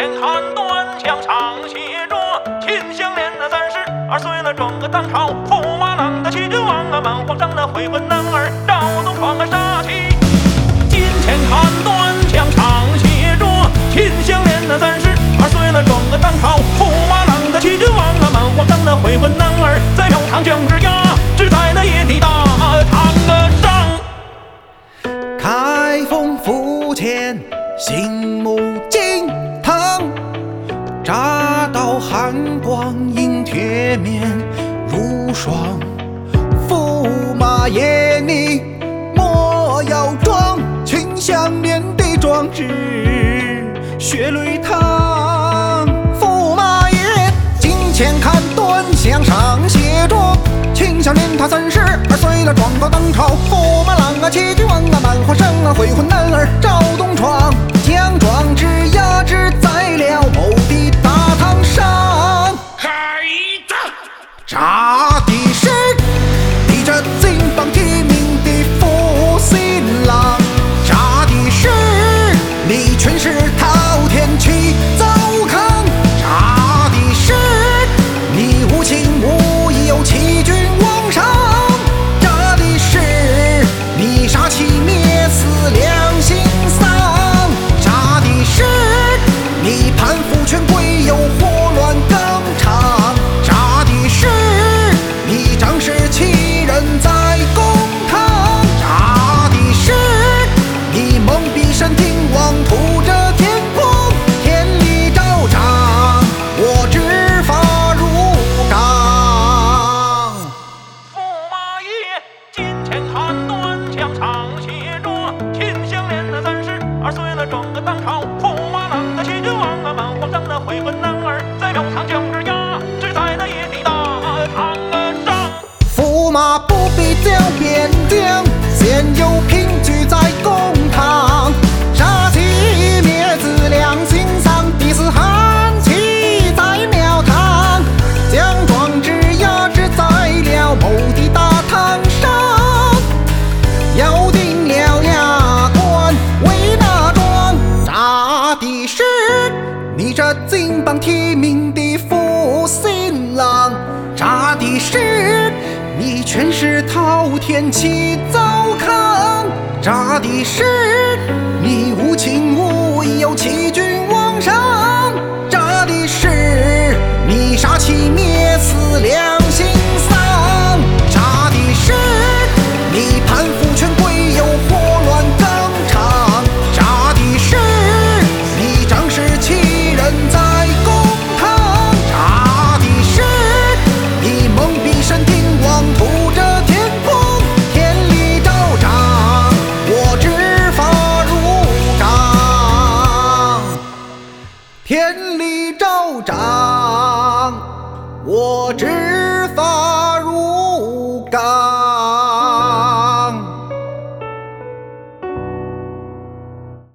看端详常写着，秦香莲的32岁了，整个当朝驸马郎的齐君王啊，满皇上的悔婚男儿赵东闯啊杀气。金钱看端详常写着，秦香莲的32岁了，整个当朝驸马郎的齐君王啊，满皇上的悔婚男儿在庙堂将至呀，只在那野地大堂上。 开封府前醒目金堂，乍到寒光映铁面如霜。驸马爷你莫要装，秦香莲的壮志血泪淌。驸马爷近前看端详上写着，秦香莲她32岁了，状告当朝驸马郎啊，齐君王啊，满皇上啊，悔婚男儿赵东闯，将壮志压制在了某地大堂上。查的是你这金榜题名的负心郎，查的是你权势滔天起糟糠，查的是你无情无义又欺君罔上，查的是你杀妻灭子良心丧，查的是你攀附权贵又祸乱纲常，查的是你仗势欺人在公堂，查的是你蒙蔽神听妄图着天光，天理昭彰，我执法如纲。 驸马爷近前看端详常写着，秦香莲的32岁了，整个当朝驸马郎的齐君王啊，满皇上的悔婚男儿在庙堂将至呀，只在那野地大堂上。 驸马不必讲边疆，现有凭据在公堂，杀妻灭子良心丧，必死汉妻在庙堂，将壮志压制在了某地大堂上，要定了衙官为哪桩，查的是你这金榜题名的负心郎，查的是你权势滔天起糟糠，查的是你无情无义又欺君罔上，查的是你杀妻灭子良心丧，查的是你攀附权贵又祸乱纲常，查的是你仗势欺人在公堂，查的是你蒙蔽神听妄图着天光，天理昭彰，我执法如纲，天理昭彰，我执